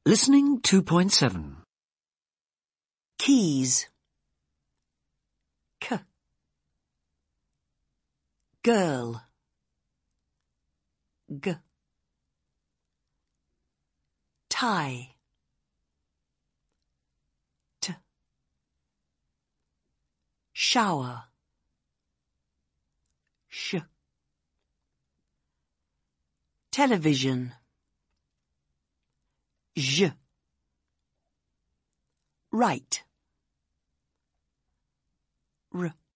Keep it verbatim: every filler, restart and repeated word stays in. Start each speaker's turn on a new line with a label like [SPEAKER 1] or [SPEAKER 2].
[SPEAKER 1] Listening two point seven.
[SPEAKER 2] Keys. K. Girl. G. Tie. T. Shower. Sh. Television. J. Right. R.